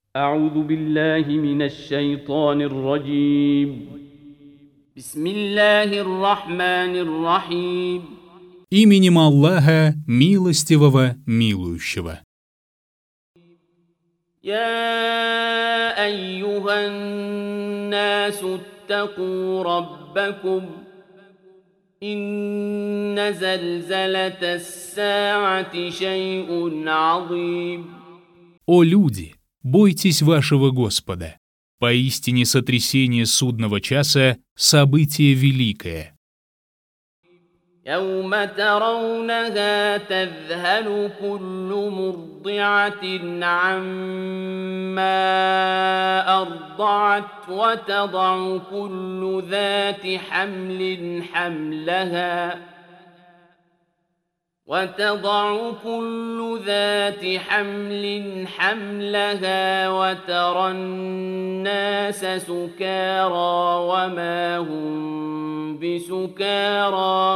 أعوذ بالله من الشيطان الرجيم بسم الله الرحمن الرحيم Именем Аллаха, милостивого, милующего. يا أيها الناس اتقوا ربكم إن زلزلة الساعة شيء عظيم. О люди, бойтесь вашего Господа. Поистине сотрясение судного часа – событие великое. يوم ترونها تذهل كل مرضعة عما أرضعت وتضع كل ذات حمل حملها وترى الناس سكارى وما هم بسكارى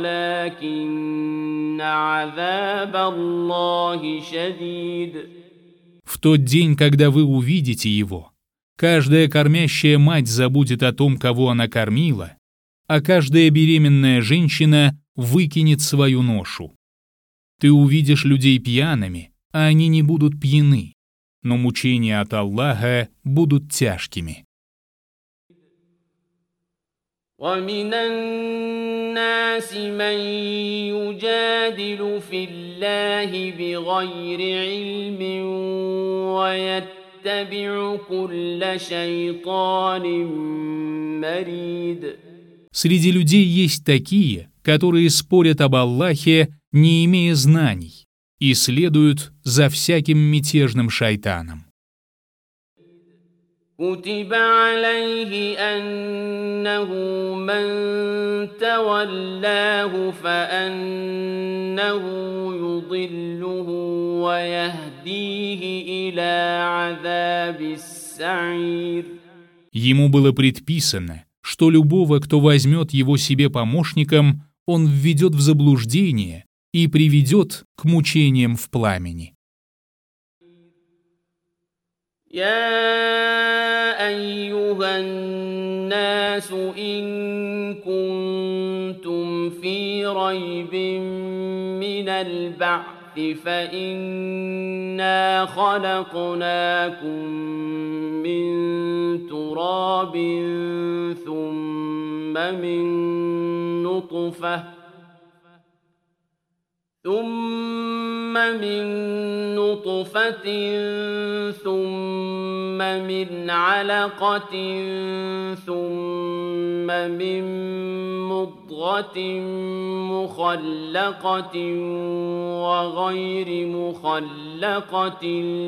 ولكن عذاب الله شديد. В тот день, когда вы увидите его, каждая кормящая мать забудет о том, кого она кормила, а каждая беременная женщина выкинет свою ношу. Ты увидишь людей пьяными, а они не будут пьяны, но мучения от Аллаха будут тяжкими. ومن الناس من يجادل في الله بغير علم ويتبع كل شيطان مريد. Среди людей есть такие, которые спорят об Аллахе, не имея знаний, и следуют за всяким мятежным шайтаном. كتب عليه أنه من تولاه فأنه يضله ويهديه إلى عذاب السعير. Ему было предписано, что любого, кто возьмет его себе помощником, он введет в заблуждение и приведет к мучениям в пламени. يا أيها الناس إن كنتم في ريب من البعث فإنا خلقناكم من تراب ثم من نطفة ثم من علقة ثم من مضغة مخلقة وغير مخلقة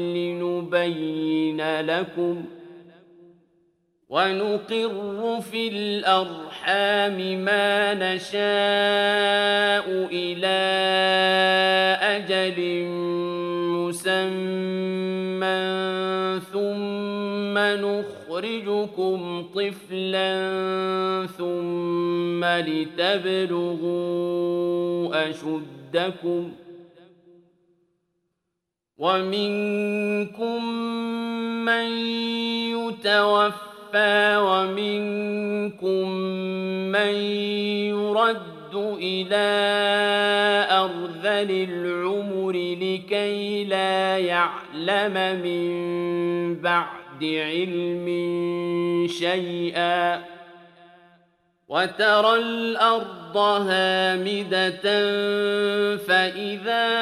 لنبين لكم ونقر في الأرحام ما نشاء إلى أجل مسمى ثم نخرجكم طفلا ثم لتبلغوا أشدكم ومنكم من يتوفى ومنكم من يرد إلى أرذل العمر لكي لا يعلم من بعد علم شيئا وترى الأرض هامدة فإذا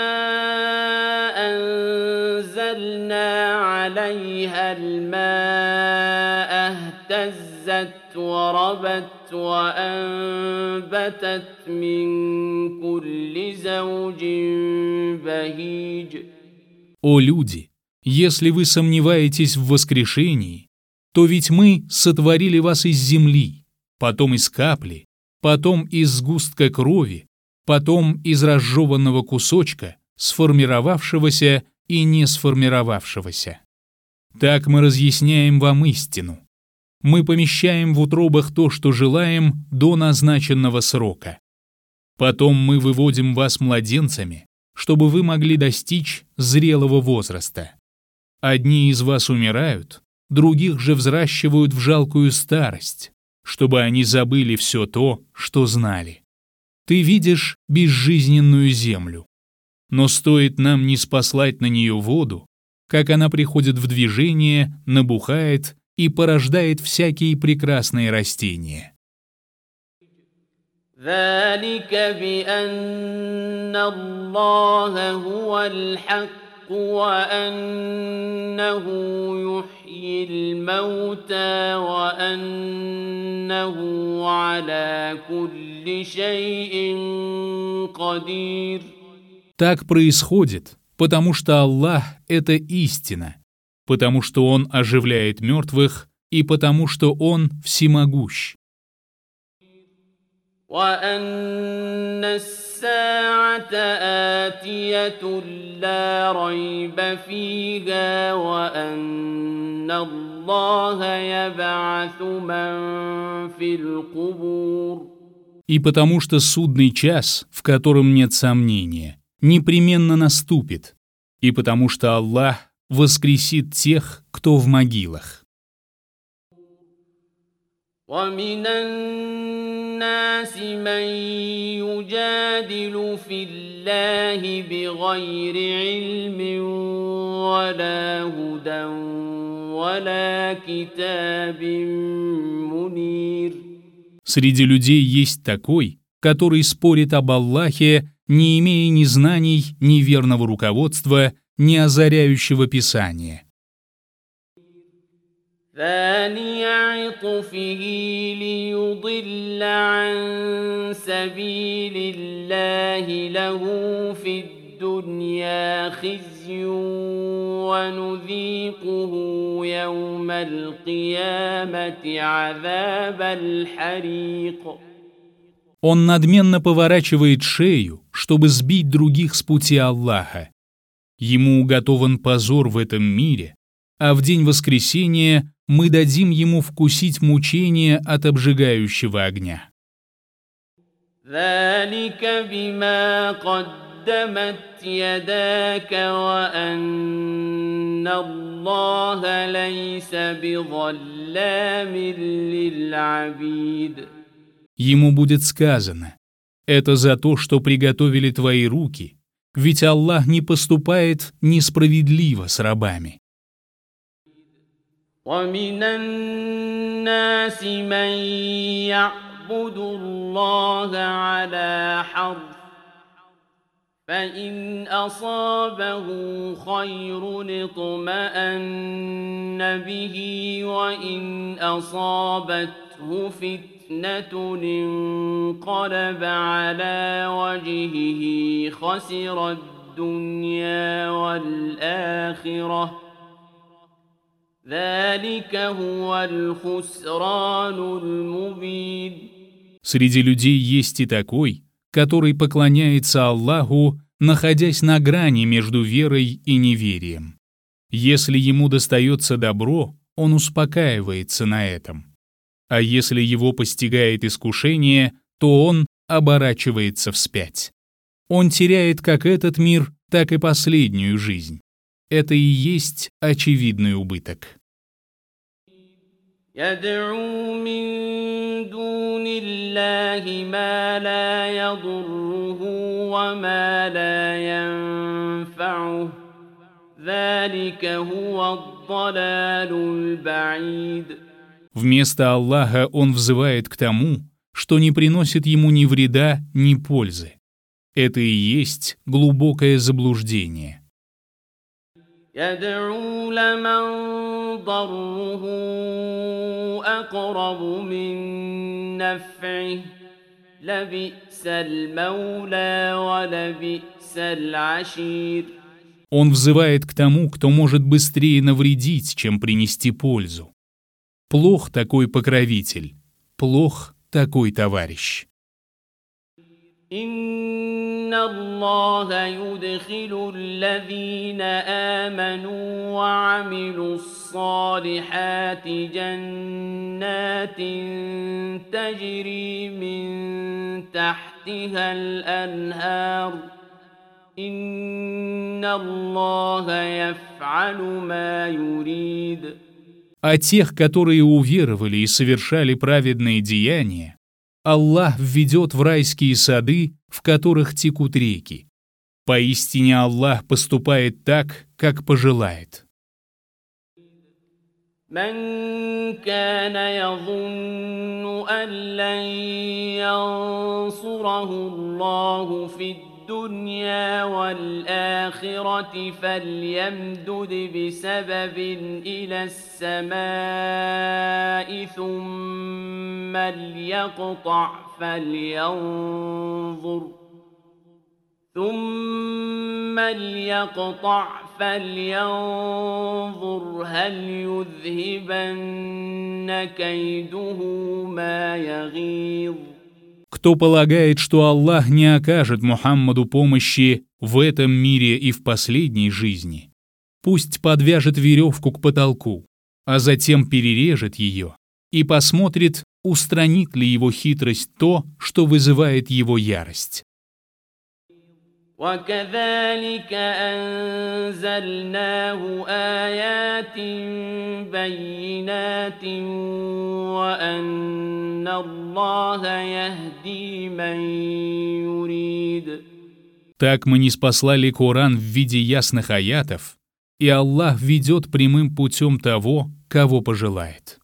أنزلنا عليها الماء اهتزت وربت وأنبتت من كل زوج بهيج. О люди, если вы сомневаетесь в воскрешении, то ведь мы сотворили вас из земли, потом из капли, потом из сгустка крови, потом из разжеванного кусочка, сформировавшегося и не сформировавшегося. Так мы разъясняем вам истину. Мы помещаем в утробах то, что желаем, до назначенного срока. Потом мы выводим вас младенцами, чтобы вы могли достичь зрелого возраста. Одни из вас умирают, других же взращивают в жалкую старость, чтобы они забыли все то, что знали. Ты видишь безжизненную землю, но стоит нам ниспослать на нее воду, как она приходит в движение, набухает и порождает всякие прекрасные растения. ذلك بأن الله هو الحق وأنه يحيي الموتى وأنه على كل شيء قدير. Так происходит, потому что Аллах — это истина, потому что Он оживляет мертвых и потому что Он всемогущ. وأن الساعة آتية لا ريب فيها وأن الله يبعث من في القبور. И потому что судный час, в котором нет сомнения, непременно наступит, и потому что Аллах воскресит тех, кто в могилах. ومن الناس من يجادل في الله بغير علم ولا هدى ولا كتاب منير. Среди людей есть такой, который спорит об Аллахе, не имея ни знаний, ни верного руководства, ни озаряющего Писания. ثاني عطفه ليضل عن سبيل الله له في الدنيا خزي ونذيقه يوم القيامة عذاب الحريق. Он надменно поворачивает шею, чтобы сбить других с пути Аллаха. Ему уготован позор в этом мире, а в день воскресения мы дадим ему вкусить мучения от обжигающего огня. ذلك بما قدمت يداك وأن الله ليس بظلام للعبيد. Ему будет сказано: это за то, что приготовили твои руки, ведь Аллах не поступает несправедливо с рабами. ومن الناس من يعبد الله على حرف فإن أصابه خير اطمأن به وإن أصابته فتنة انقلب على وجهه خسر الدنيا والآخرة ذلك هو الخسران المبين. Среди людей есть и такой, который поклоняется Аллаху, находясь на грани между верой и неверием. Если ему достается добро, он успокаивается на этом. А если его постигает искушение, то он оборачивается вспять. Он теряет как этот мир, так и последнюю жизнь. Это и есть очевидный убыток. يدعو من دون الله ما لا يضره وما لا ينفعه ذلك هو الضلال البعيد. Вместо Аллаха он взывает к тому, что не приносит ему ни вреда, ни пользы. Это и есть глубокое заблуждение. يدعو لمن ضره أقرب من نفعه لبئس المولى ولبئس العشير. Он взывает к тому, кто может быстрее навредить, чем принести пользу. Плох такой покровитель, плох такой товарищ. إن الله يدخل الذين آمنوا وعملوا الصالحات جنات تجري من تحتها الأنهار إن الله يفعل ما يريد. А тех, которые уверовали и совершали праведные деяния, Аллах введет в райские сады, в которых текут реки. Поистине Аллах поступает так, как пожелает. من كان يظن أن لن ينصره الله في الدنيا والآخرة فليمدد بسبب إلى السماء ثم ليقطع فلينظر هل يذهبن كيده ما يغيظ. Кто полагает, что Аллах не окажет Мухаммаду помощи в этом мире и в последней жизни, пусть подвяжет веревку к потолку, а затем перережет ее и посмотрит, устранит ли его хитрость то, что вызывает его ярость. وكذلك أنزلناه آيات بينات وأن الله يهدي من يريد. Так мы ниспослали Коран в виде ясных аятов, и Аллах ведет прямым путем того, кого пожелает.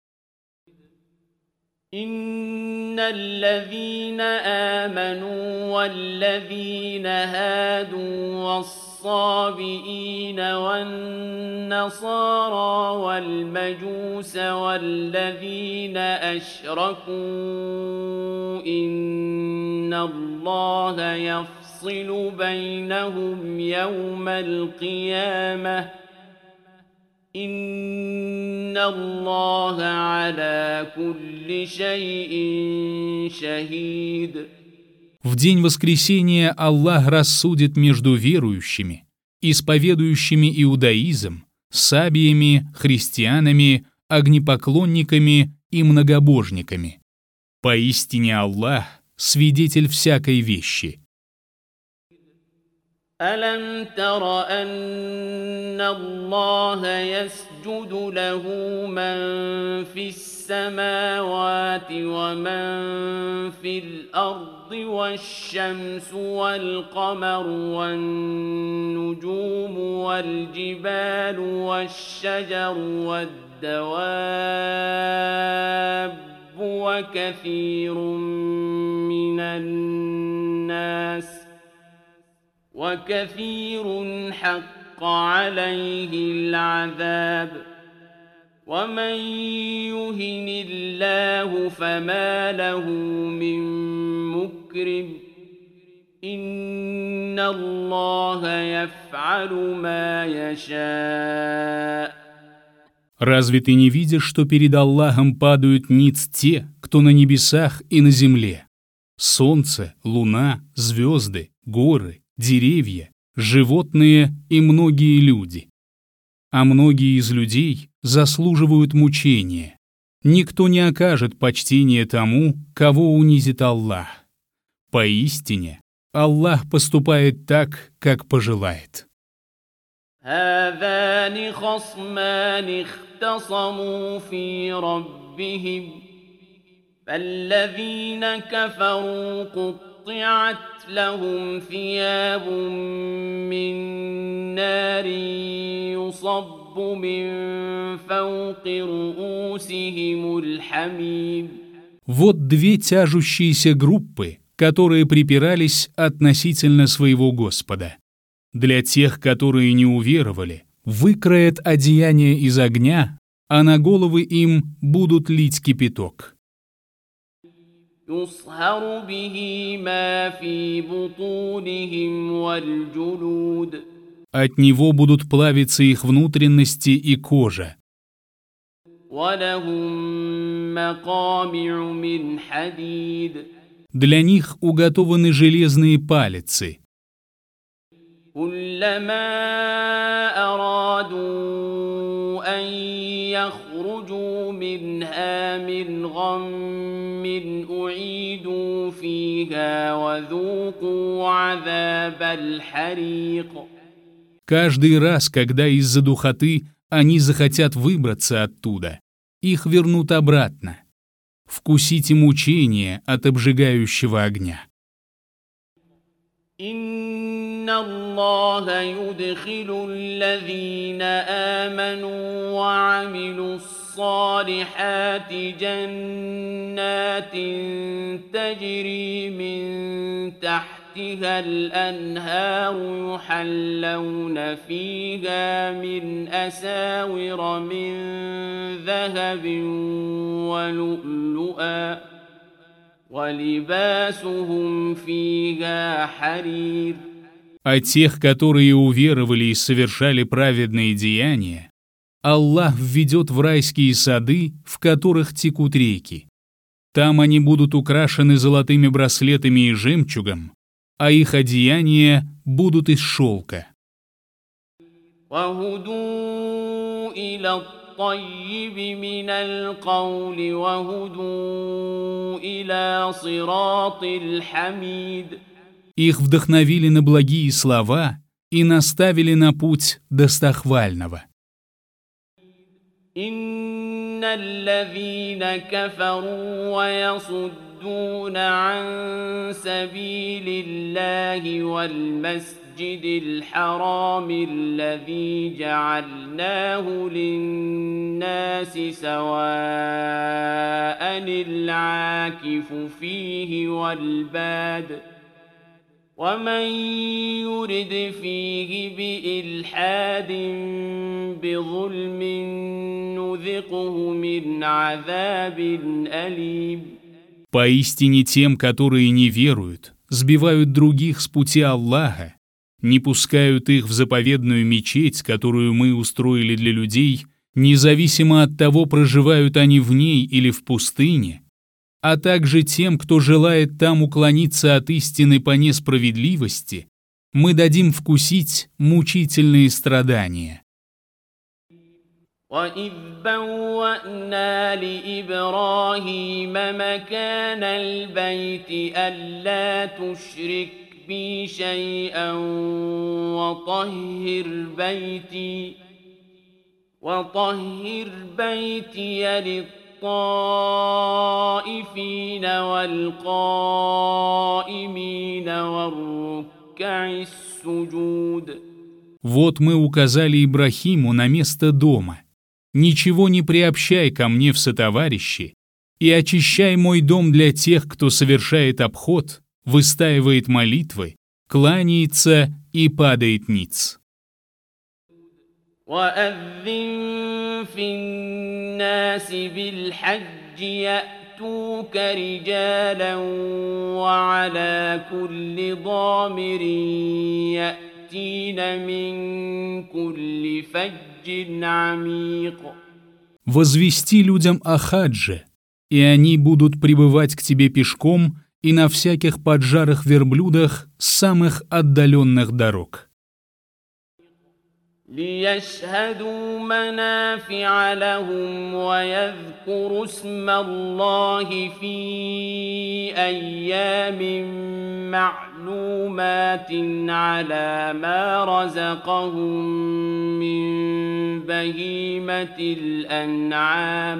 إن الذين آمنوا والذين هادوا والصابئين والنصارى والمجوس والذين أشركوا إن الله يفصل بينهم يوم القيامة إن الله على كل شيء شهيد. В день воскресения Аллах рассудит между верующими, исповедующими иудаизм, сабиями, христианами, огнепоклонниками и многобожниками. Поистине Аллах — свидетель всякой вещи. ألم تر أن الله يسجد له من في السماوات ومن في الأرض والشمس والقمر والنجوم والجبال والشجر والدواب وكثير من الناس وكثير حق عليه العذاب ومن يهن الله فما له من مكرم إن الله يفعل ما يشاء. Разве ты не видишь, что перед Аллахом падают ниц те, кто на небесах и на земле? Солнце, луна, звезды, горы, деревья, животные и многие люди. А многие из людей заслуживают мучения. Никто не окажет почтения тому, кого унизит Аллах. Поистине, Аллах поступает так, как пожелает. هذان خصمان اختصموا في ربهم فالذين كفروا قطعت لهم ثياب من نار يصب من فوق رؤوسهم الحميم. Вот две тяжущиеся группы, которые припирались относительно своего Господа. Для тех, которые не уверовали, выкроят одеяние из огня, а на головы им будут лить кипяток. يصهر به ما في بطونهم والجلود. От него будут плавиться их внутренности и кожа. ولهم مقامع من حديد. Для них уготованы железные палицы. كلما أرادوا أن يخرجوا اخرجوا منها من غم أعيدوا فيها وذوقوا عذاب الحريق. Каждый раз, когда из-за духоты они захотят выбраться оттуда, их вернут обратно. Вкусите мучения от обжигающего огня. إن الله يدخل الذين آمنوا وعملوا الصالحات جنات تجري من تحتها الأنهار يحلون فيها من أساور من ذهب ولؤلؤا ولباسهم فيها حرير. А тех, которые уверовали и совершали праведные деяния, Аллах введет в райские сады, в которых текут реки. Там они будут украшены золотыми браслетами и жемчугом, а их одеяния будут из шелка. وهدوا إلى الطيب من القول وهدوا إلى صراط الحميد. Их вдохновили на благие слова и наставили на путь достохвального. إن الذين كفروا ويصدون عن سبيل الله والمسجد الحرام الذي جعلناه للناس سواء العاكف فيه والباد ومن يرد فيه بإلحاد بظلم نذقه من عذاب أليم. Поистине тем, которые не веруют, сбивают других с пути Аллаха, не пускают их в заповедную мечеть, которую мы устроили для людей, независимо от того, проживают они в ней или в пустыне, а также тем, кто желает там уклониться от истины по несправедливости, мы дадим вкусить мучительные страдания. وَإِذْ بَوَّأْنَا لِإِبْرَاهِيمَ مَكَانَ الْبَيْتِ أَلَّا تُشْرِكْ بِي شَيْئًا وَطَهِّرْ بَيْتِيَ للطائفين والقائمين والركع السجود. Вот мы указали Ибрахиму на место дома. Ничего не приобщай ко мне в сотоварищи и очищай мой дом для тех, кто совершает обход, выстаивает молитвы, кланяется и падает ниц. وَأَذِّن فِي النَّاسِ بِالْحَجِّ يَأْتُوكَ رِجَالًا وَعَلَى كُلِّ ضَامِرٍ يَأْتِينَ مِنْ كُلِّ فَجٍّ عَمِيقٍ. Возвести людям о хадже, и они будут прибывать к тебе пешком и на всяких поджарых верблюдах с самых отдаленных дорог. ليشهدوا منافع لهم ويذكروا اسم الله في أيام معلومات على ما رزقهم من بهيمة الأنعام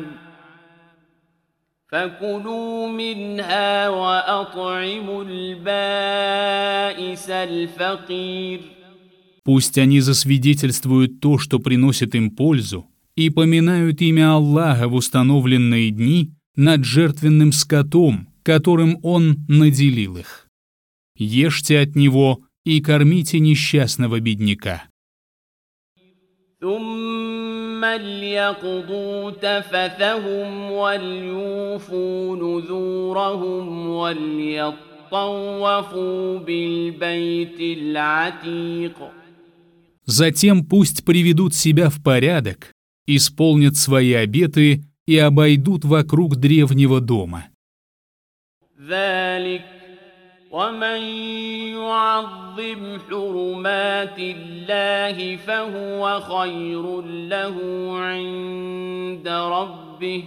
فكلوا منها وأطعموا البائس الفقير. Пусть они засвидетельствуют то, что приносит им пользу, и поминают имя Аллаха в установленные дни над жертвенным скотом, которым Он наделил их. Ешьте от него и кормите несчастного бедняка. ثم ليقضوا تفثهم وليوفوا نذورهم وليطوفوا بالبيت العتيق. Затем пусть приведут себя в порядок, исполнят свои обеты и обойдут вокруг древнего дома. ذلك ومن يعظم حرمات الله فهو خير له عند عند ربه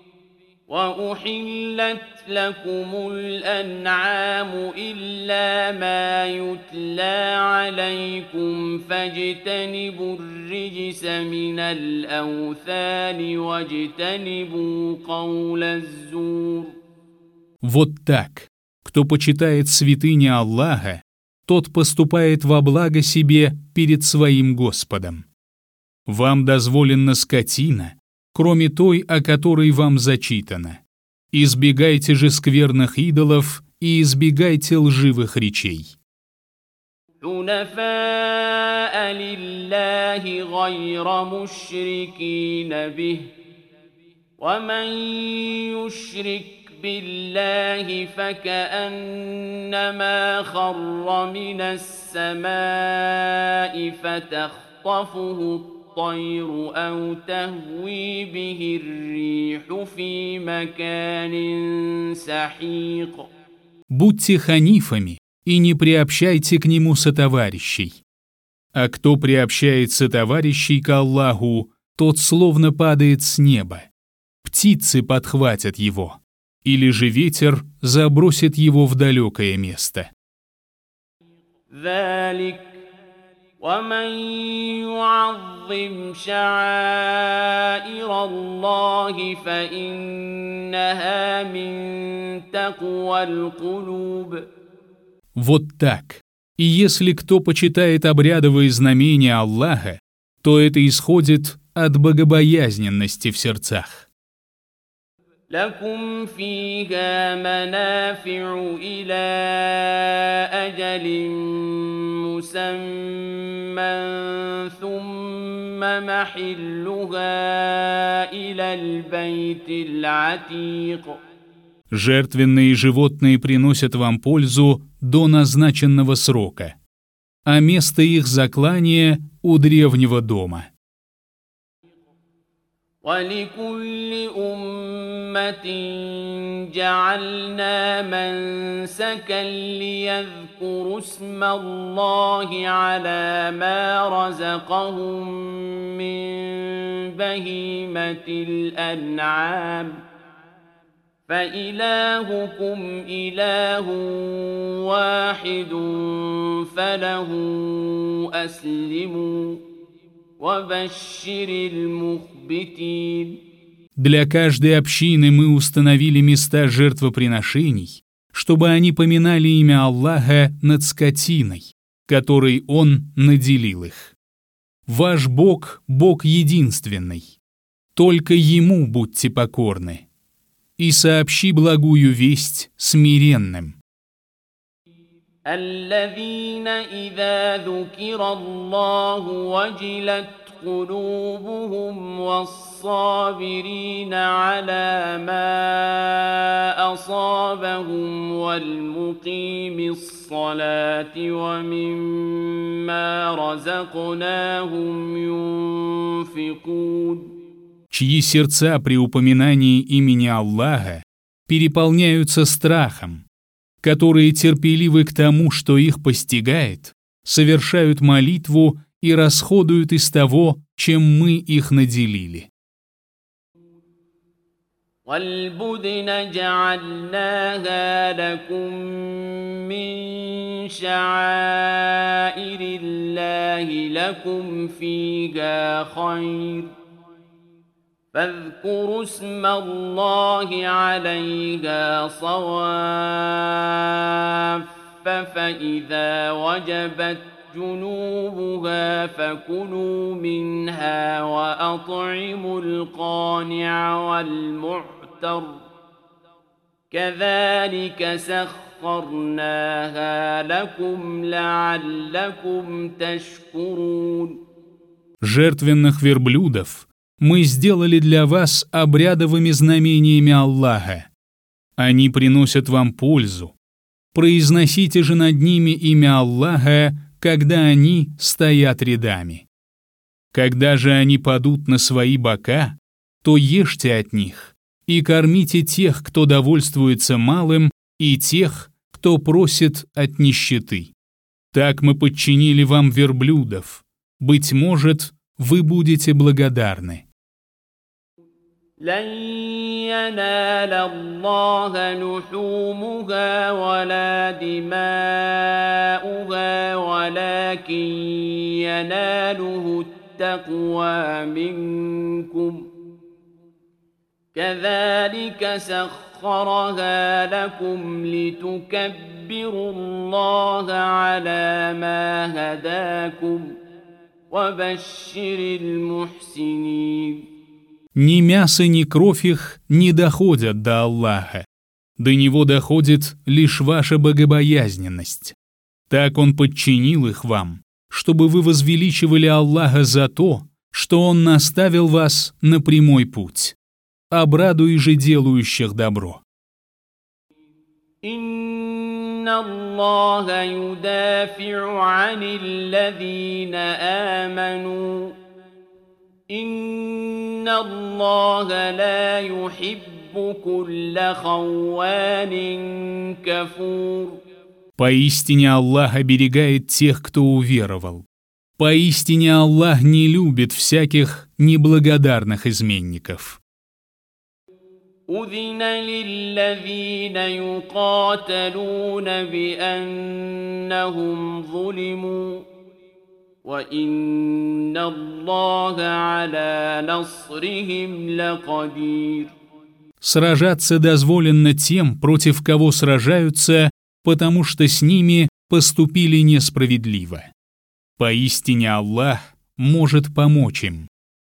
وأحلت لكم الأنعام إلا ما يتلى عليكم فاجتنبوا الرجس من الأوثان واجتنبوا قول الزور. Вот так. Кто почитает святыни Аллаха, тот поступает во благо себе перед своим Господом. Вам дозволена скотина, кроме той, о которой вам зачитано. Избегайте же скверных идолов и избегайте лживых речей. حنفاء لله غير مشركين به ومن يشرك بالله فكأنما خر من السماء فتخطفه الطير أو تهوي به الريح في مكان سحيق. Будьте ханифами и не приобщайте к нему сотоварищей. А кто приобщает сотоварищей к Аллаху, тот словно падает с неба. Птицы подхватят его, или же ветер забросит его в далекое место. ومن يعظم شعائر الله فإنها من تقوى القلوب. Вот так. И если кто почитает обрядовые знамения Аллаха, то это исходит от богобоязненности в сердцах. لكم فيها منافع إلى أجل مسمى ثم محلها إلى البيت العتيق. Жертвенные животные приносят вам пользу до назначенного срока, а место их заклания у древнего дома. ولكل أمة جعلنا منسكا ليذكروا اسم الله على ما رزقهم من بهيمة الأنعام فإلهكم إله واحد فله أسلموا وبشر المخبتين. Для каждой общины мы установили места жертвоприношений, чтобы они поминали имя Аллаха над скотиной, которой Он наделил их. Ваш Бог – Бог единственный. Только Ему будьте покорны. И сообщи благую весть смиренным. الذين إذا ذكر الله وجلت قلوبهم والصابرين على ما أصابهم والمقيم الصلاة ومما رزقناهم ينفقون. Чьи сердца при упоминании имени Аллаха переполняются страхом, которые терпеливы к тому, что их постигает, совершают молитву и расходуют из того, чем мы их наделили. وَالْبُدْنَ جَعَلْنَاهَا لَكُم مِّن شَعَائِرِ اللَّهِ لَكُمْ فِيهَا خَيْرٌ فاذكروا اسم الله عليها صواف فإذا وجبت جنوبها فكلوا منها وأطعموا القانع والمعتر كذلك سخرناها لكم لعلكم تشكرون. Жертвенных верблюдов мы сделали для вас обрядовыми знамениями Аллаха. Они приносят вам пользу. Произносите же над ними имя Аллаха, когда они стоят рядами. Когда же они падут на свои бока, то ешьте от них и кормите тех, кто довольствуется малым, и тех, кто просит от нищеты. Так мы подчинили вам верблюдов. Быть может, вы будете благодарны. لن ينال الله لحومها ولا دماؤها ولكن يناله التقوى منكم كذلك سخرها لكم لتكبروا الله على ما هداكم وبشر المحسنين. Ни мясо, ни кровь их не доходят до Аллаха. До Него доходит лишь ваша богобоязненность. Так Он подчинил их вам, чтобы вы возвеличивали Аллаха за то, что Он наставил вас на прямой путь. Обрадуй же делающих добро. إن الله يدافع عن الذين آمنوا إن الله لا يحب كل خوان كفور. Поистине Аллах оберегает тех, кто уверовал. Поистине Аллах не любит всяких неблагодарных изменников. أذن للذين يقاتلون بأنهم ظلموا وإن الله على نصرهم لقدير. Сражаться дозволено тем, против кого сражаются, потому что с ними поступили несправедливо. Поистине Аллах может помочь им.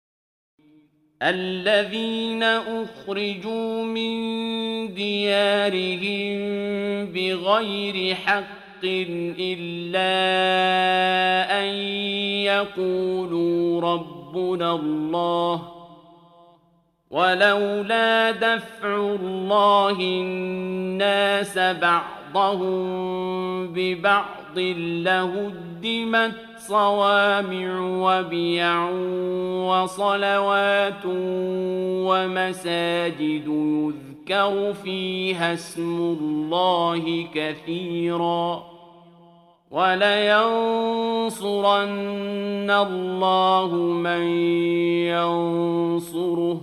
الذين أخرجوا من ديارهم بغير حق إلا أن يقولوا ربنا الله ولولا دفع الله الناس بعضهم ببعض لهدمت صوامع وبيع وصلوات ومساجد يذكر فيها اسم الله كثيرا ولينصرن الله من ينصره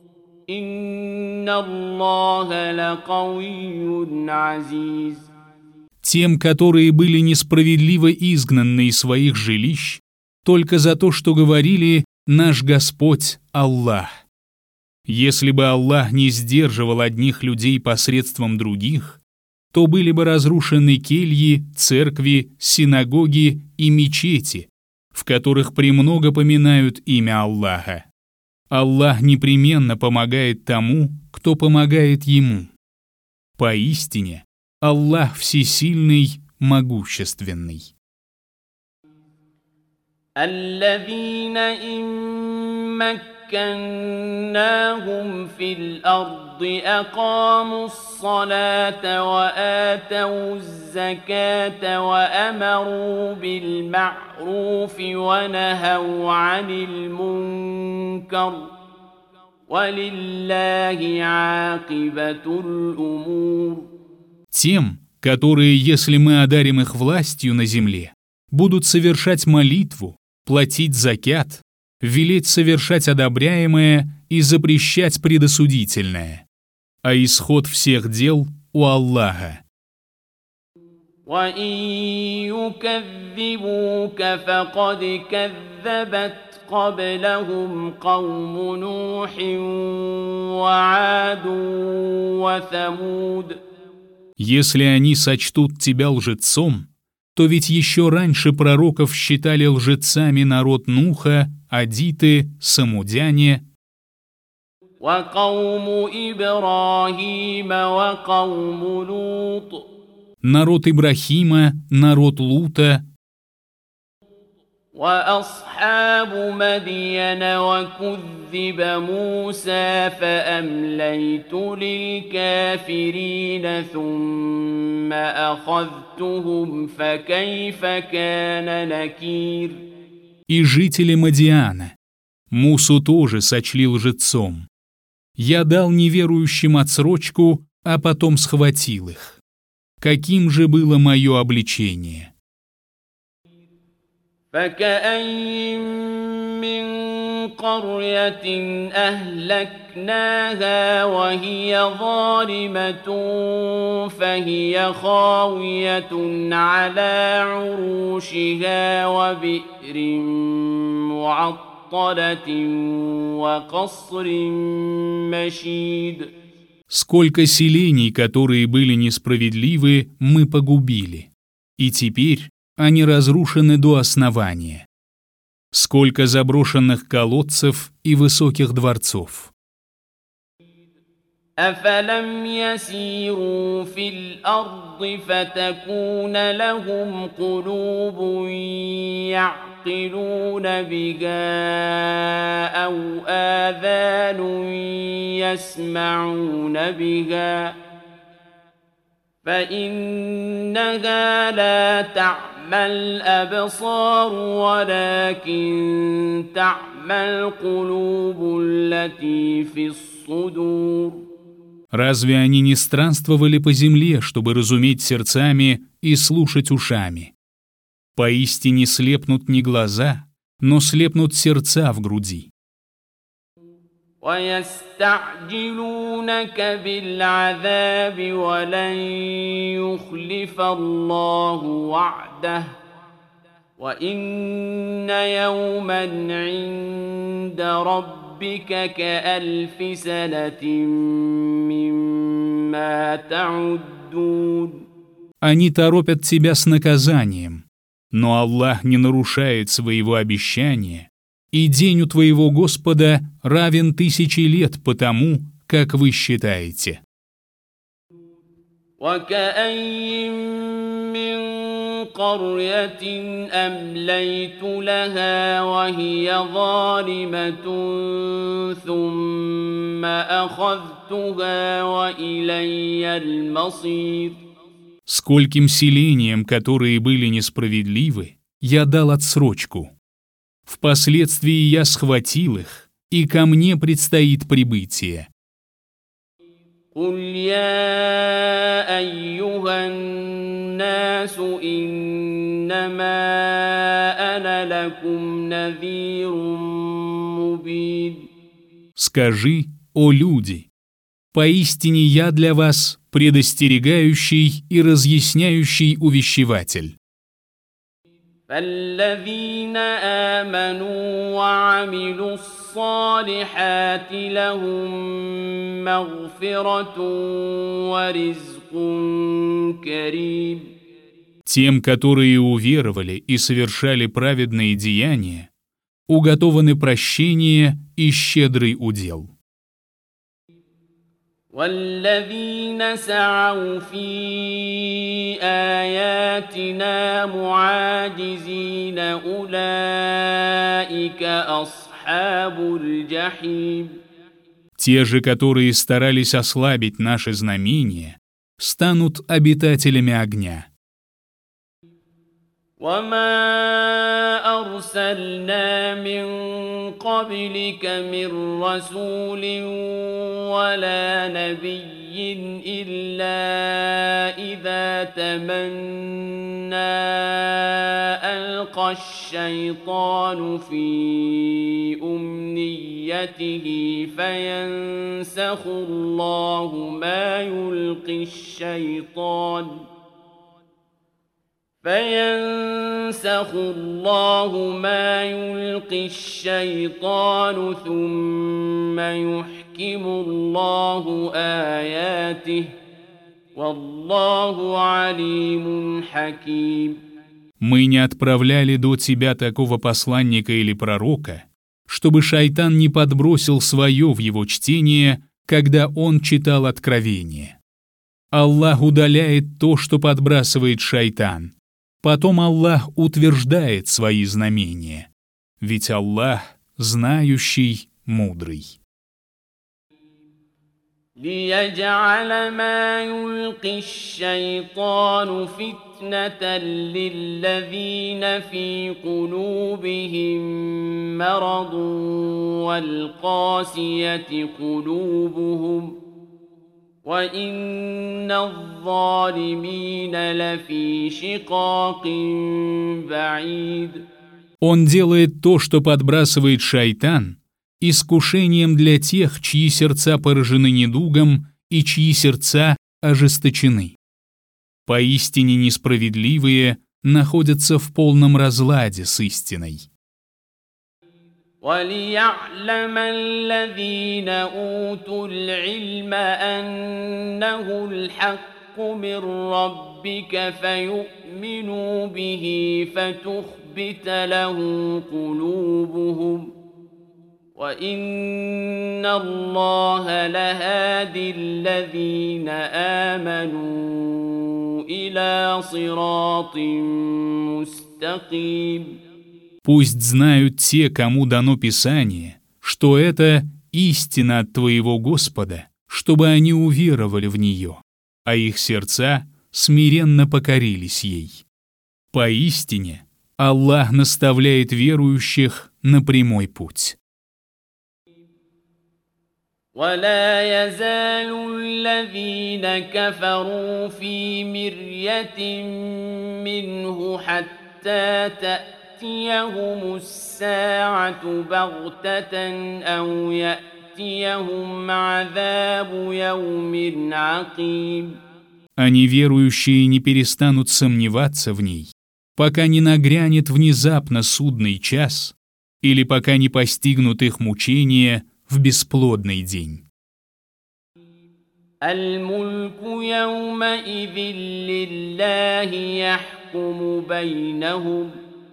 إن الله لقوي عزيز. Тем, которые были несправедливо изгнаны из своих жилищ, только за то, что говорили «Наш Господь Аллах». Если бы Аллах не сдерживал одних людей посредством других, то были бы разрушены кельи, церкви, синагоги и мечети, в которых премного поминают имя Аллаха. Аллах непременно помогает тому, кто помогает Ему. Поистине, Аллах всесильный, могущественный. الذين إن مكناهم في الأرض أقاموا الصلاة وآتوا الزكاة وأمروا بالمعروف ونهوا عن المنكر ولله عاقبة الأمور. Тем, которые, если мы одарим их властью на земле, будут совершать молитву, платить закят, велеть совершать одобряемое и запрещать предосудительное. А исход всех дел у Аллаха. وَإِن يُكَذِّبُوكَ فَقَدْ كَذَّبَتْ قَبْلَهُمْ قَوْمُ نُوحٍ وَعَادٌ وَثَمُودَ. Если они сочтут тебя лжецом, то ведь еще раньше пророков считали лжецами народ Нуха, адиты, самудяне. وَقَوْمُ إِبْرَاهِيمَ وَقَوْمُ لُوطٍ. Народ Ибрахима, народ Лута. وَأَصْحَابُ مَدْيَنَ وَكُذِّبَ مُوسَى فَأَمْلَيْتُ لِلْكَافِرِينَ ثُمَّ أَخَذْتُهُمْ فَكَيْفَ كَانَ نَكِيرِ. И жители Мадиана. Мусу тоже сочли лжецом. Я дал неверующим отсрочку, а потом схватил их. Каким же было мое обличение? فَكَأَيِّن مِّن قرية أهلكناها وهي ظالمة فهي خاوية على عروشها وبئر معطلة وقصر مشيد. Сколько селений, которые были несправедливы, мы погубили, и теперь они разрушены до основания. Сколько заброшенных колодцев и высоких дворцов. أفلم يسيروا في الأرض فتكون لهم قلوب يعقلون بها أو آذان يسمعون بها فإنها لا تعمى الأبصار ولكن تعمى القلوب التي في الصدور. Разве они не странствовали по земле, чтобы разуметь сердцами и слушать ушами? Поистине слепнут не глаза, но слепнут сердца в груди. ويستعجلونك بالعذاب ولن يخلف الله وعده وإن يوما عند ربك كألف سنة مما تعدون. Они торопят тебя с наказанием, но Аллах не нарушает своего обещания, и день у твоего Господа равен 1000 лет по тому, как вы считаете. وكأين من قرية أمليت لها وهي ظالمة ثم أخذتها وإلي المصير. Скольким селениям, которые были несправедливы, я дал отсрочку. Впоследствии я схватил их, и ко мне предстоит прибытие. قل يا أيها الناس إنما أنا لكم نذير مبين. Скажи, о люди, поистине я для вас предостерегающий и разъясняющий увещеватель. فالذين آمنوا وعملوا الصالحات لهم مغفرة ورزق كريم. Тем, которые уверовали и совершали праведные деяния, уготованы прощение и щедрый удел. والذين سعوا في آياتنا معاجزين أولئك أصحاب الجحيم. Те же, которые старались ослабить наши знамения, станут обитателями огня. وما أرسلنا من قبلك من رسول ولا نبي إلا إذا تمنى ألقى الشيطان في أمنيته فينسخ الله ما يلقي الشيطان ثم يحكم الله آياته والله عليم حكيم. Мы не отправляли до тебя такого посланника или пророка, чтобы шайтан не подбросил свое в его чтение, когда он читал откровение. Аллах удаляет то, что подбрасывает шайтан. Потом Аллах утверждает свои знамения. Ведь Аллах знающий, мудрый. ليجعل ما يلقي الشيطان فتنة للذين في قلوبهم مرض والقاسية قلوبهم وإن الظالمين لفي شقاق بعيد. Он делает то, что подбрасывает шайтан, искушением для тех, чьи сердца поражены недугом и чьи сердца ожесточены. Поистине несправедливые находятся в полном разладе с истиной. وَلِيَعْلَمَ الَّذِينَ أُوتُوا الْعِلْمَ أَنَّهُ الْحَقُّ مِنْ رَبِّكَ فَيُؤْمِنُوا بِهِ فَتُخْبِتَ لَهُ قُلُوبُهُمْ وَإِنَّ اللَّهَ لَهَادِي الَّذِينَ آمَنُوا إِلَى صِرَاطٍ مُسْتَقِيمٍ. Пусть знают те, кому дано Писание, что это истина от твоего Господа, чтобы они уверовали в нее, а их сердца смиренно покорились ей. Поистине, Аллах наставляет верующих на прямой путь. ولا يزال الذين كفروا في مرية منه حتى تأتيهم الساعة بغتة أو يأتيهم عذاب يوم عقيم. А неверующие не перестанут сомневаться в ней, пока не нагрянет внезапно судный час или пока не постигнут их мучения в бесплодный день. الملك يومئذ لله يحكم بينهم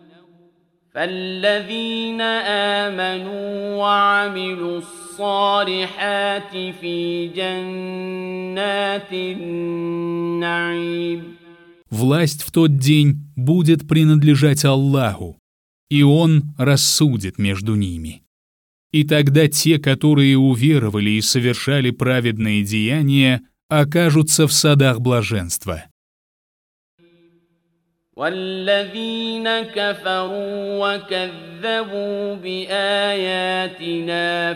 فالذين آمنوا وعملوا الصالحات في جنات النعيم. Власть в тот день будет принадлежать Аллаху, и Он рассудит между ними. И тогда те, которые уверовали и совершали праведные деяния, окажутся в садах блаженства. والذين كفروا وكذبوا بآياتنا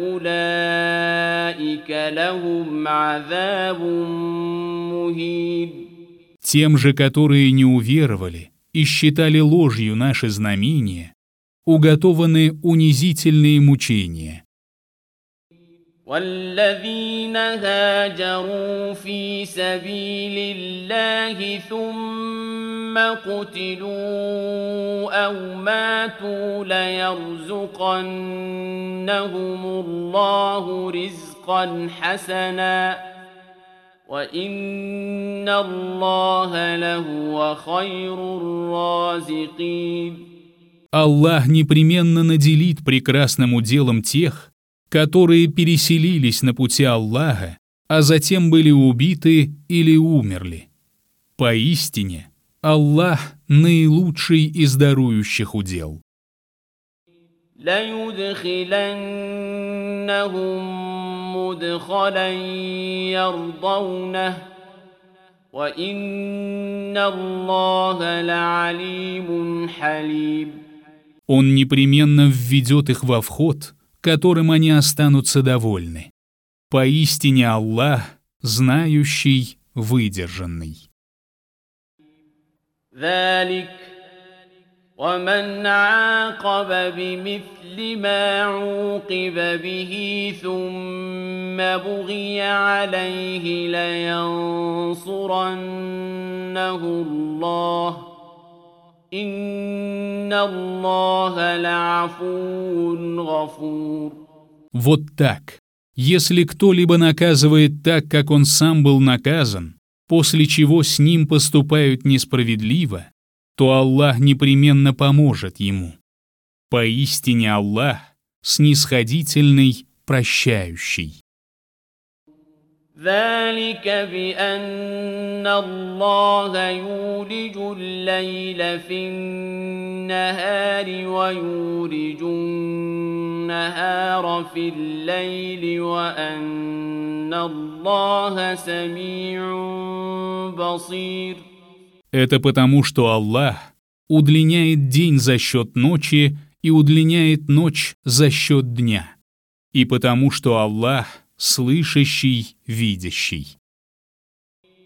فأولئك لهم عذاب مهين. Тем же, которые не уверовали и считали ложью наши знамения, уготованы унизительные мучения. والذين هاجروا في سبيل الله ثم قتلوا أو ماتوا ليرزقنهم الله رزقا حسنا وإن الله لهو خير الرازقين. Аллах непременно наделит прекрасным уделом тех, которые переселились на пути Аллаха, а затем были убиты или умерли. Поистине, Аллах наилучший из дарующих удел. لَيُدْخِلَنَّهُمْ مُدْخَلًا يَرْضَوْنَهُ وَإِنَّ اللَّهَ لَعَلِيمٌ حَلِيمٌ. Он непременно введет их во вход, которым они останутся довольны. Поистине Аллах, знающий, выдержанный. ذلك ومن عاقب بمثل ما عوقب به ثم بغي عليه لينصرنه الله إن الله لعفو غفور. Вот так. Если кто-либо наказывает так, как он сам был наказан, после чего с ним поступают несправедливо, то Аллах непременно поможет ему. Поистине Аллах снисходительный, прощающий. ذلك بأن الله يولج الليل في النهار ويولج النهار في الليل وأن الله سميع بصير. Это потому, что Аллах удлиняет день за счет ночи и удлиняет ночь за счет дня. И потому, что Аллах слышащий, видящий.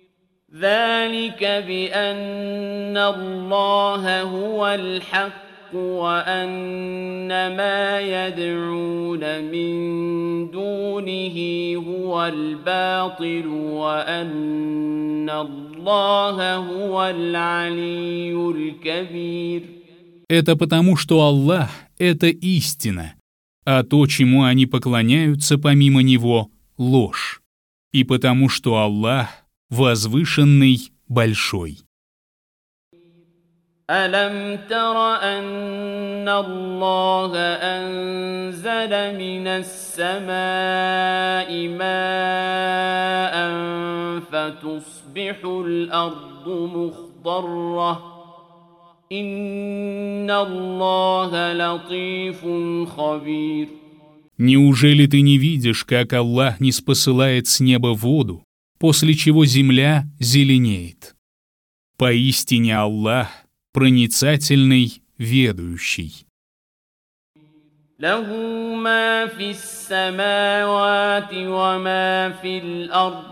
ذلك بأن الله هو الحق وأن ما يدعون من دونه هو الباطل وأن الله هو العلي الكبير. Это потому, что Аллах — это истина, а то, чему они поклоняются помимо Него, — ложь. И потому, что Аллах — возвышенный, большой. ألم تر أن الله أنزل من السماء ماء فتصبح الأرض مخضرة إن الله لطيف خبير. Неужели ты не видишь, как Аллах ниспосылает с неба воду, после чего земля зеленеет? Поистине Аллах проницательный, ведущий. له ما في السماوات وما في الأرض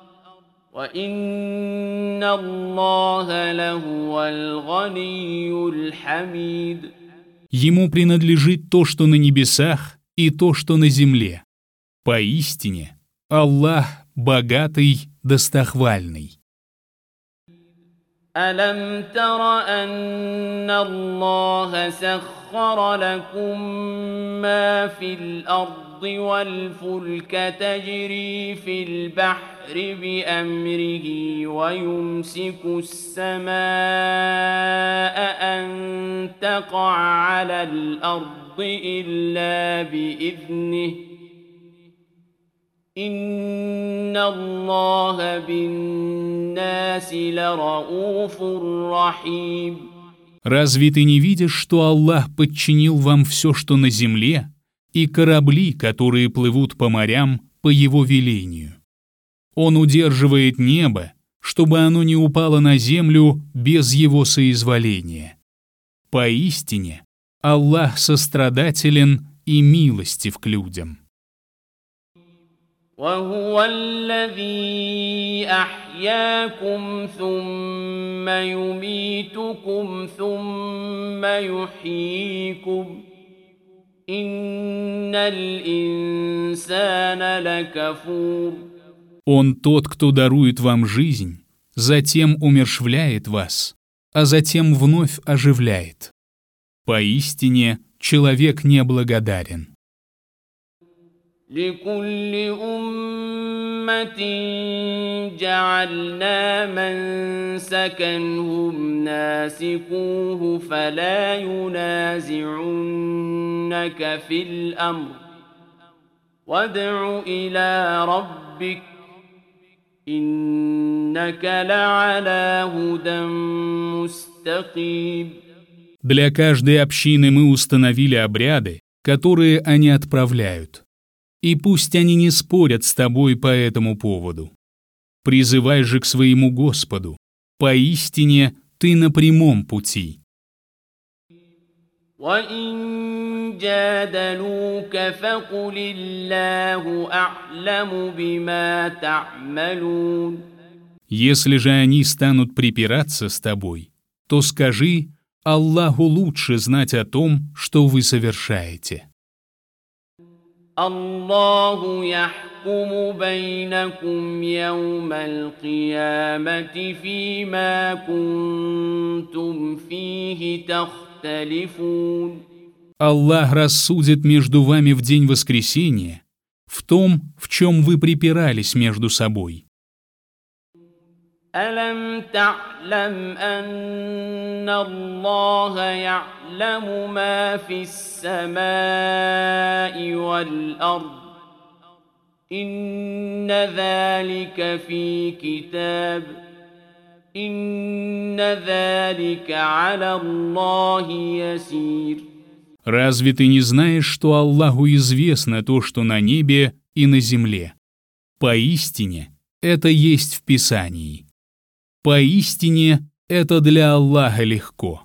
وإن الله لهو الغني الحميد. Ему принадлежит то, что на небесах, и то, что на земле. Поистине Аллах богатый, достохвальный. ألم تر أن الله سخر لكم ما في الأرض والفلك تجري في البحر بأمره ويمسك السماء أن تقع على الأرض إلا بإذنه إن الله بالناس لرؤوف رحيم. Разве ты не видишь, что Аллах подчинил вам все, что на земле, и корабли, которые плывут по морям по Его велению? Он удерживает небо, чтобы оно не упало на землю без Его соизволения. Поистине, Аллах сострадателен и милостив к людям. وهو الذي أحياكم ثم يميتكم ثم يحييكم إن الإنسان لكفور. Он тот, кто дарует вам жизнь, затем умерщвляет вас, а затем вновь оживляет. Поистине, человек неблагодарен. لكل أمة جعلنا منسكا هم ناسكوه فلا ينازعنك في الأمر وادع إلى ربك إنك لعلى هدى مستقيم. Для каждой общины мы установили обряды, которые они отправляют. И пусть они не спорят с тобой по этому поводу. Призывай же к своему Господу. Поистине ты на прямом пути. وَإِن جَادَلُوكَ فَقُلِ اللَّهُ أَعْلَمُ بِمَا تَعْمَلُونَ. Если же они станут припираться с тобой, то скажи: Аллаху лучше знать о том, что вы совершаете. الله يحكم بينكم يوم القيامة فيما كنتم فيه تختلفون. Аллах рассудит между вами в день воскресения в том, в чем вы припирались между собой. ألم تعلم أن الله يعلم ما في السماء والأرض إن ذلك في كتاب إن ذلك على الله يسير. Разве ты не знаешь, что Аллаху известно то, что на небе и на земле? Поистине, это есть в Писании. Поистине, это для Аллаха легко.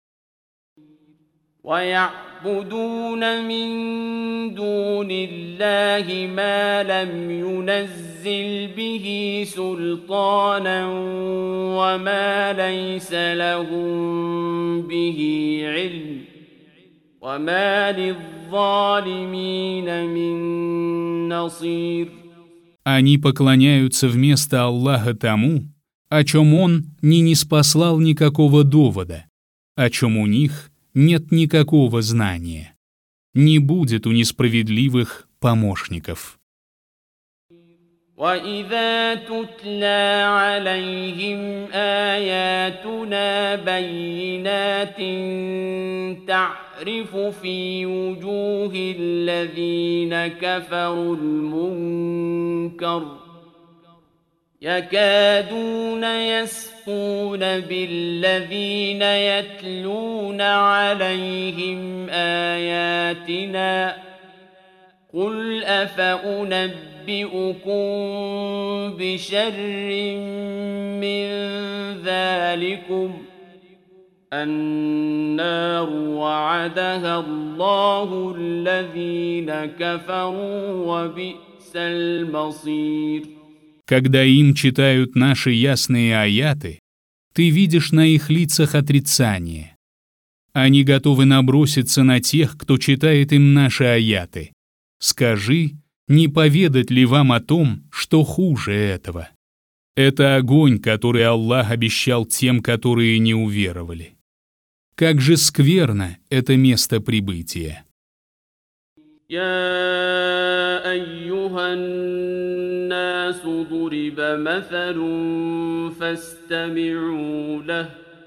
وَيَعْبُدُونَ مِن دُونِ اللَّهِ مَا لَمْ يُنَزِّلْ بِهِ سُلْطَانًا وَمَا لَيْسَ لَهُم بِهِ عِلْمٌ وما للظالمين من نصير. Они поклоняются вместо Аллаха тому, о чем Он не ниспослал никакого довода, о чем у них нет никакого знания. Не будет у несправедливых помощников. وَإِذَا تُتْلَى عَلَيْهِمْ آيَاتُنَا بَيِّنَاتٍ تَعْرِفُ فِي وُجُوهِ الَّذِينَ كَفَرُوا الْمُنكَرَ يَكَادُونَ يَسْطُونَ بِالَّذِينَ يَتْلُونَ عَلَيْهِمْ آيَاتِنَا قُلْ أَفَأُنَبِّئُكُم بِشَرٍّ مِّن ذَلِكُمْ النَّارُ وَعَدَهَا اللَّهُ الَّذِينَ كَفَرُوا وَبِئْسَ الْمَصِيرُ. Когда им читают наши ясные аяты, ты видишь на их лицах отрицание. Они готовы наброситься на тех, кто читает им наши аяты. Скажи, не поведать ли вам о том, что хуже этого? Это огонь, который Аллах обещал тем, которые не уверовали. Как же скверно это место прибытия. يا أيها الناس ضرب مثل فاستمعوا له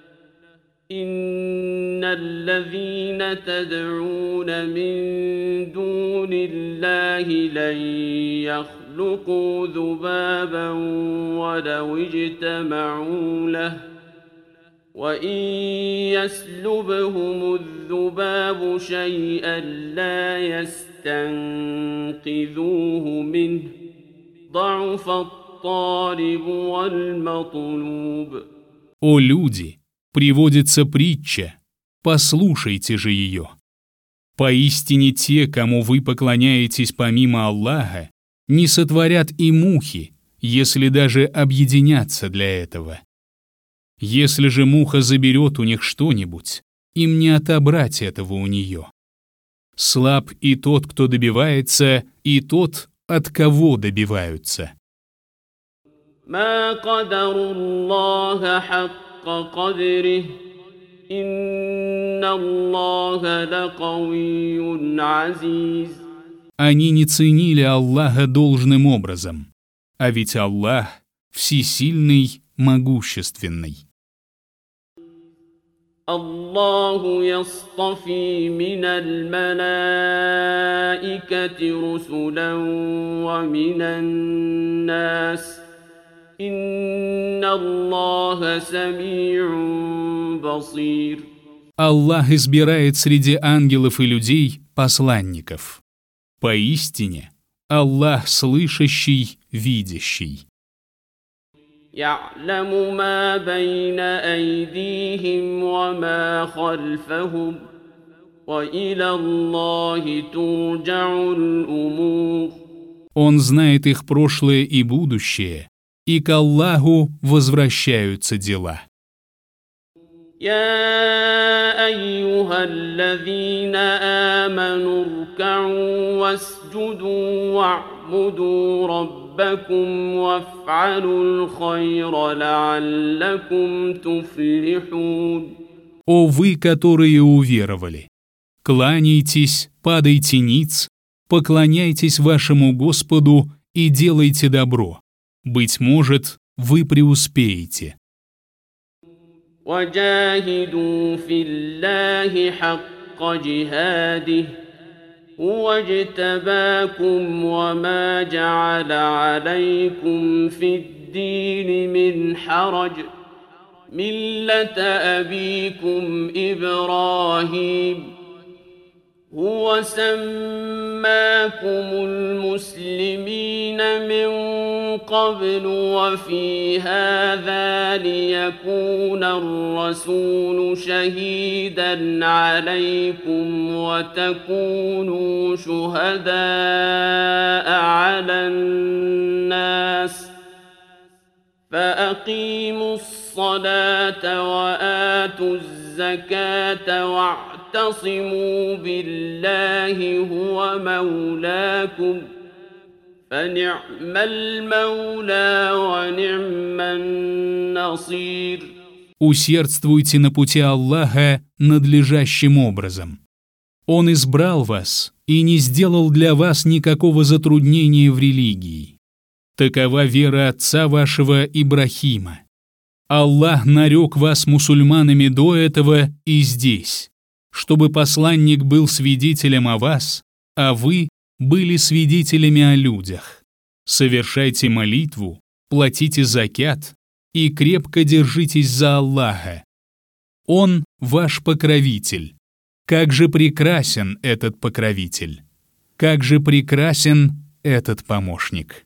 إن الذين تدعون من دون الله لن يخلقوا ذبابا ولو اجتمعوا له وَإِن يَسْلُبْهُمُ الذُّبَابُ شَيْئًا لَّا يَسْتَنقِذُوهُ مِنْهُ ضَعُفَ الطَّالِبُ وَالْمَطْلُوبُ. О люди, приводится притча, послушайте же ее. Поистине те, кому вы поклоняетесь помимо Аллаха, не сотворят и мухи, если даже объединятся для этого. Если же муха заберет у них что-нибудь, им не отобрать этого у нее. Слаб и тот, кто добивается, и тот, от кого добиваются. ما قدروا الله حق قدره إن الله لقوي عزيز. Они не ценили Аллаха должным образом, а ведь Аллах всесильный, могущественный. الله يصطفي من الملائكة رسلا ومن الناس إن الله سميع بصير. Аллах избирает среди ангелов и людей посланников. Поистине, Аллах слышащий, видящий. يعلم ما بين أيديهم وما خلفهم وإلى الله ترجع الأمور. Он знает их прошлое и будущее, и к Аллаху возвращаются дела. يا أيها الذين آمنوا اركعوا واسجدوا واعبدوا ربكم وافعلوا الخير لعلكم تفلحون. О вы, которые уверовали! Кланяйтесь, падайте ниц, поклоняйтесь вашему Господу и делайте добро. Быть может, вы преуспеете. وجاهدوا في الله حق جهاده هو اجتباكم وما جعل عليكم في الدين من حرج ملة أبيكم إبراهيم هو سماكم المسلمين من قبل وفي هذا ليكون الرسول شهيدا عليكم وتكونوا شهداء على الناس فأقيموا الصلاة وآتوا الزكاة واعتصموا واعتصموا بالله هو مولاكم فنعم المولى ونعم النصير. Усердствуйте на пути Аллаха надлежащим образом. Он избрал вас и не сделал для вас никакого затруднения в религии. Такова вера отца вашего Ибрахима. Аллах нарек вас мусульманами до этого и здесь, чтобы посланник был свидетелем о вас, а вы были свидетелями о людях. Совершайте молитву, платите закят и крепко держитесь за Аллаха. Он ваш покровитель. Как же прекрасен этот покровитель! Как же прекрасен этот помощник!